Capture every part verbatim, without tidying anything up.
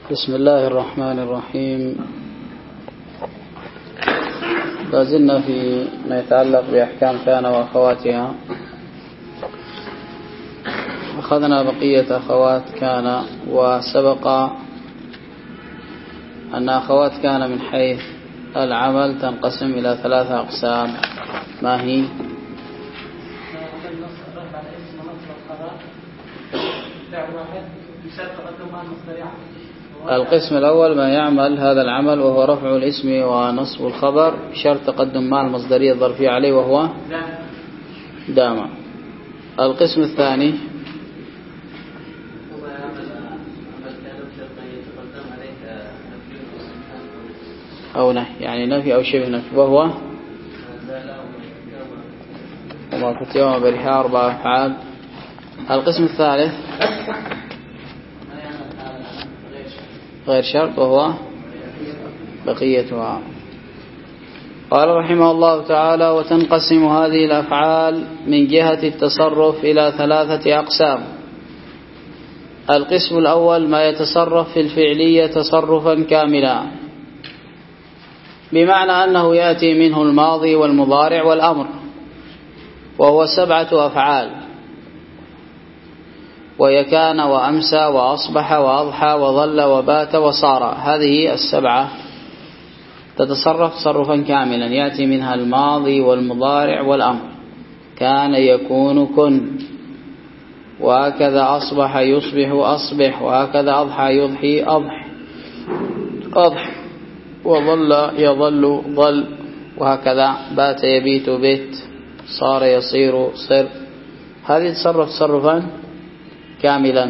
بسم الله الرحمن الرحيم. لازلنا في ما يتعلق بأحكام كان وأخواتها. أخذنا بقية أخوات كان، وسبق أن أخوات كان من حيث العمل تنقسم إلى ثلاثة أقسام. ما هي؟ القسم الأول ما يعمل هذا العمل وهو رفع الاسم ونصب الخبر بشرط تقدم ما المصدرية الظرفية عليه وهو دام. القسم الثاني أو نهي، يعني نفي أو شبه نفي، وهو وما كنت يوم بريحة أربع أفعال. القسم الثالث غير شرط وهو بقيتها. قال رحمه الله تعالى: وتنقسم هذه الأفعال من جهة التصرف إلى ثلاثة أقسام. القسم الأول ما يتصرف في الفعلية تصرفا كاملا، بمعنى أنه يأتي منه الماضي والمضارع والأمر، وهو سبعة أفعال، وهي كان وأمسى وأصبح وأضحى وظل وبات وصار. هذه السبعة تتصرف تصرفا كاملا، يأتي منها الماضي والمضارع والأمر. كان يكون كن، وهكذا أصبح يصبح أصبح، وهكذا أضحى يضحي أضح أضح، وظل يظل ظل، وهكذا بات يبيت بيت، صار يصير صر. هذه تصرف تصرفا كاملا.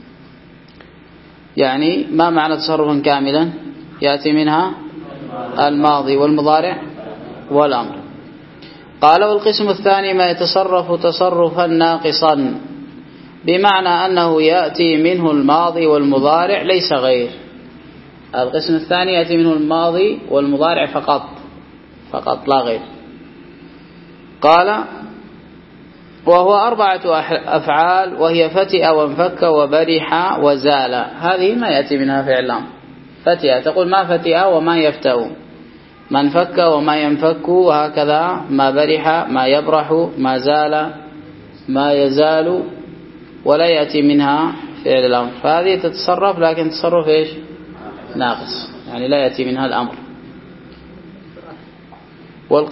يعني ما معنى تصرفا كاملا؟ يأتي منها الماضي والمضارع والأمر. قال: والقسم الثاني ما يتصرف تصرفا ناقصا، بمعنى أنه يأتي منه الماضي والمضارع ليس غير. القسم الثاني يأتي منه الماضي والمضارع فقط فقط لا غير. قال: وهو أربعة أفعال، وهي فتئ وانفك وبرح وزال. هذه ما يأتي منها فعل الأمر. فتئ تقول ما فتئ وما يفتأ، ما انفك وما ينفك، وهكذا ما برح ما يبرح، ما زال ما يزال، ولا يأتي منها فعل الأمر. فهذه تتصرف، لكن تصرف إيش؟ ناقص، يعني لا يأتي منها الأمر. والق...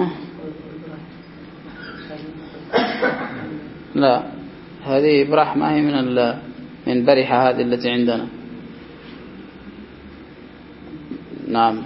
لا، هذه برح ما هي من ال... من برحة هذه التي عندنا. نعم.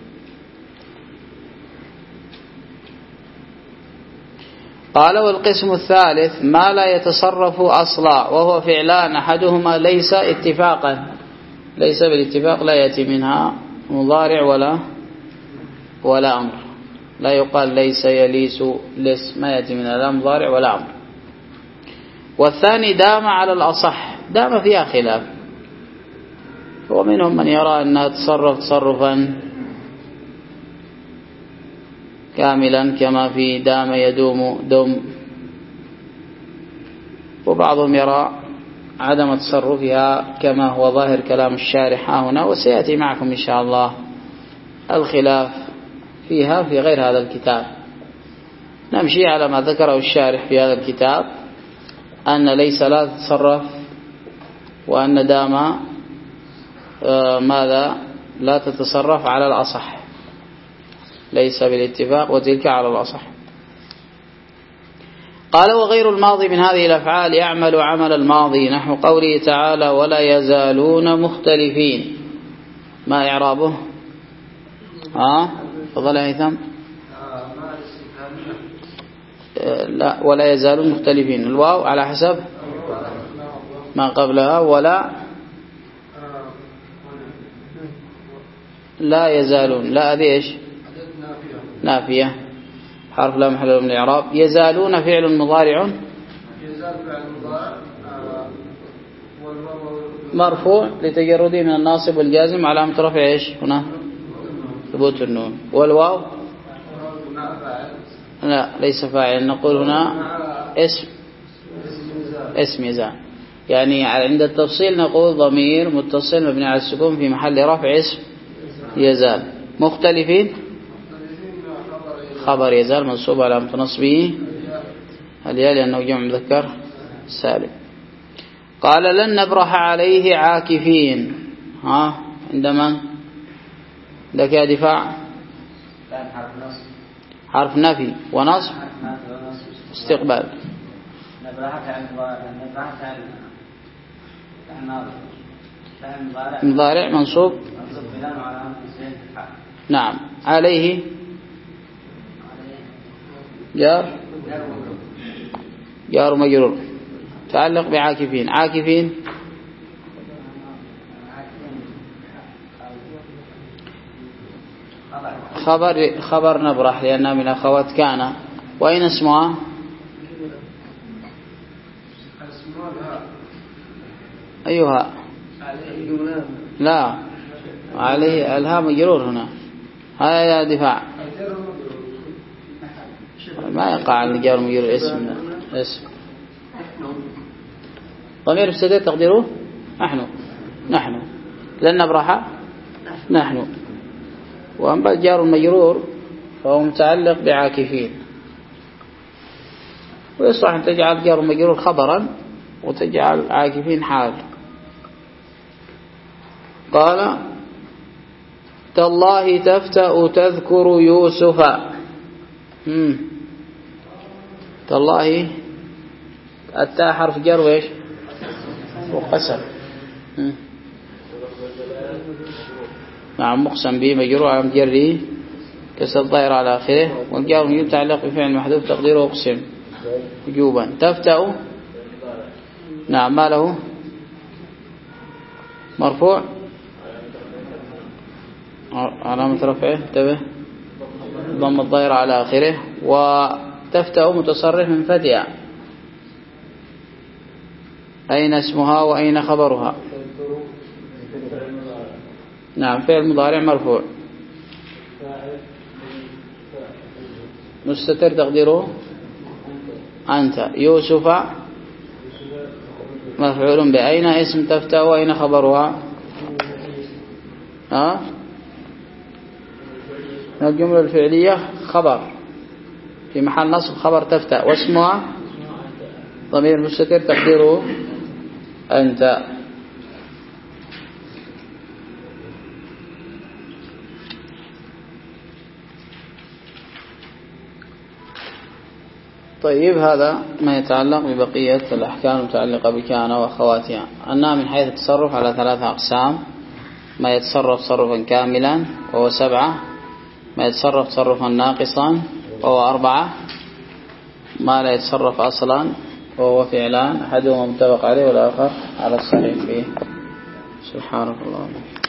قال: والقسم الثالث ما لا يتصرف أصلا، وهو فعلان أحدهما ليس اتفاقا، ليس بالاتفاق، لا يأتي منها مضارع ولا ولا أمر. لا يقال ليس يليس لس، ما يأتي منها لا مضارع ولا أمر. والثاني دام على الأصح، دام فيها خلاف، ومنهم من يرى أنها تصرف تصرفا كاملا كما في دام يدوم دم، وبعضهم يرى عدم تصرفها كما هو ظاهر كلام الشارح هنا، وسيأتي معكم إن شاء الله الخلاف فيها في غير هذا الكتاب. نمشي على ما ذكره الشارح في هذا الكتاب، أن ليس لا تتصرف، وأن دام آه ماذا لا تتصرف على الأصح، ليس بالاتفاق، وتلك على الأصح. قال: وغير الماضي من هذه الأفعال يعمل عمل الماضي، نحو قوله تعالى: ولا يزالون مختلفين. ما إعرابه؟ ها فضل هيثم. لا، ولا يزالون مختلفين، الواو على حسب ما قبلها. ولا لا يزالون، لا هذه ايش؟ نافية، حرف لا محل له من الإعراب. يزالون فعل مضارع مرفوع لتجرده من الناصب والجازم، علامة رفع ايش هنا؟ ثبوت النون. والواو لا ليس فاعل، نقول هنا اسم اسم يزال. يعني عند التفصيل نقول ضمير متصل مبني على السكون في محل رفع اسم يزال. مختلفين خبر يزال منصوب على نصبه الياء لأنه جمع مذكر سالم. قال لن نبرح عليه عاكفين. ها عندما لك يا دفاع حرف نفي ونصب استقبال. مضارع منصوب نعم. عليه جار جار مجرور تعلق بعاكفين. عاكفين خبر خبر نبرح لأنها من أخوات كان. وأين اسمها؟ أيها لا عليه الها مجرور هنا. هذا يا دفاع ما يقع على الجار مجرور اسم اسم ضمير مستتر تقديره نحن نحن. لن نبرح نحن. وأما الجار المجرور فهو متعلق بعاكفين. ويصح أن تجعل جار مجرور خبرا وتجعل عاكفين حال. قال تالله تفتأ تذكر يوسف. مم. تالله التاء حرف جر وإيش وقسم. نعم مقسم به مجرور على مجره كسر الظاهر على آخره. والجار يتعلق بفعل محذوف تقديره أقسم وجوبا. تفتأ نعم ما له مرفوع علامة رفعه انتبه ضم الظاهر على آخره. وتفتأ متصرف من فتئة. أين اسمها وأين خبرها؟ نعم فعل مضارع مرفوع مستتر تقديره أنت. يوسف مفعول بأين اسم تفتأ وأين خبرها؟ ها الجملة الفعلية خبر في محل نصب خبر تفتأ واسمها ضمير مستتر تقديره أنت. طيب هذا ما يتعلق ببقية الأحكام المتعلقة بكان وأخواتها. أنها من حيث التصرف على ثلاثة أقسام: ما يتصرف تصرفا كاملا وهو سبعة، ما يتصرف تصرفا ناقصا وهو أربعة، ما لا يتصرف أصلا وهو فعلان أحدهما متفق عليه والآخر على الصحيح فيه. سبحانك اللهم